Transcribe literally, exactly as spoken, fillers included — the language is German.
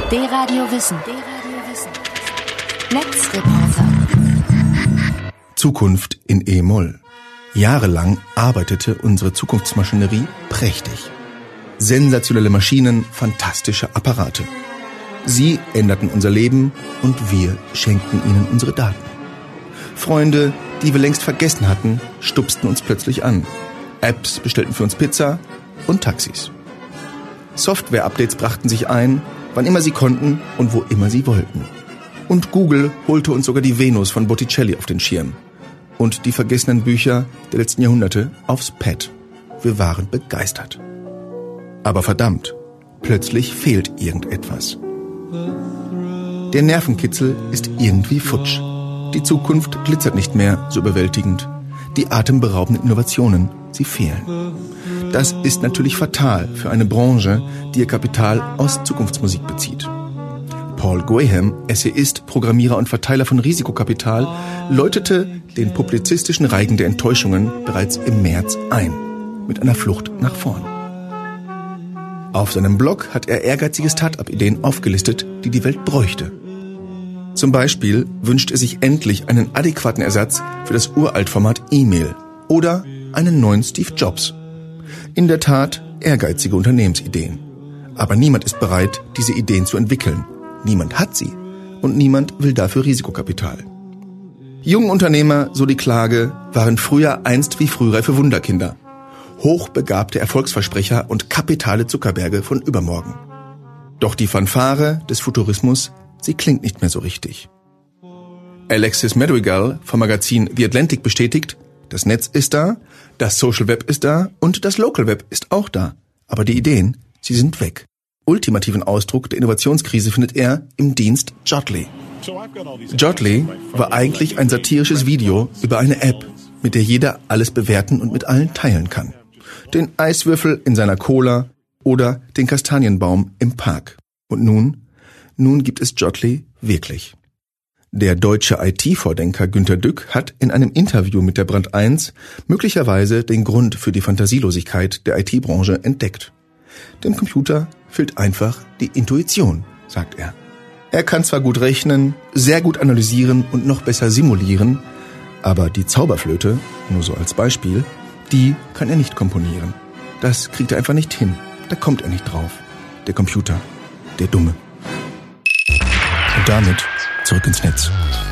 D-Radio Wissen. Netzreporter. Zukunft in E-Moll. Jahrelang arbeitete unsere Zukunftsmaschinerie prächtig. Sensationelle Maschinen, fantastische Apparate. Sie änderten unser Leben und wir schenkten ihnen unsere Daten. Freunde, die wir längst vergessen hatten, stupsten uns plötzlich an. Apps bestellten für uns Pizza und Taxis. Software-Updates brachten sich ein, wann immer sie konnten und wo immer sie wollten. Und Google holte uns sogar die Venus von Botticelli auf den Schirm. Und die vergessenen Bücher der letzten Jahrhunderte aufs Pad. Wir waren begeistert. Aber verdammt, plötzlich fehlt irgendetwas. Der Nervenkitzel ist irgendwie futsch. Die Zukunft glitzert nicht mehr so überwältigend. Die atemberaubenden Innovationen, sie fehlen. Das ist natürlich fatal für eine Branche, die ihr Kapital aus Zukunftsmusik bezieht. Paul Graham, Essayist, Programmierer und Verteiler von Risikokapital, läutete den publizistischen Reigen der Enttäuschungen bereits im März ein, mit einer Flucht nach vorn. Auf seinem Blog hat er ehrgeizige Start-up-Ideen aufgelistet, die die Welt bräuchte. Zum Beispiel wünscht er sich endlich einen adäquaten Ersatz für das Uraltformat E-Mail oder einen neuen Steve Jobs. In der Tat ehrgeizige Unternehmensideen. Aber niemand ist bereit, diese Ideen zu entwickeln. Niemand hat sie und niemand will dafür Risikokapital. Junge Unternehmer, so die Klage, waren früher einst wie frühreife Wunderkinder. Hochbegabte Erfolgsversprecher und kapitale Zuckerberge von übermorgen. Doch die Fanfare des Futurismus, sie klingt nicht mehr so richtig. Alexis Madrigal vom Magazin The Atlantic bestätigt, das Netz ist da, das Social Web ist da und das Local Web ist auch da. Aber die Ideen, sie sind weg. Ultimativen Ausdruck der Innovationskrise findet er im Dienst Jotly. Jotly war eigentlich ein satirisches Video über eine App, mit der jeder alles bewerten und mit allen teilen kann. Den Eiswürfel in seiner Cola oder den Kastanienbaum im Park. Und nun, nun gibt es Jotly wirklich. Der deutsche I T-Vordenker Günter Dück hat in einem Interview mit der Brand eins möglicherweise den Grund für die Fantasielosigkeit der I T-Branche entdeckt. Dem Computer fehlt einfach die Intuition, sagt er. Er kann zwar gut rechnen, sehr gut analysieren und noch besser simulieren, aber die Zauberflöte, nur so als Beispiel, die kann er nicht komponieren. Das kriegt er einfach nicht hin. Da kommt er nicht drauf. Der Computer, der Dumme. Und damit zurück ins Netz.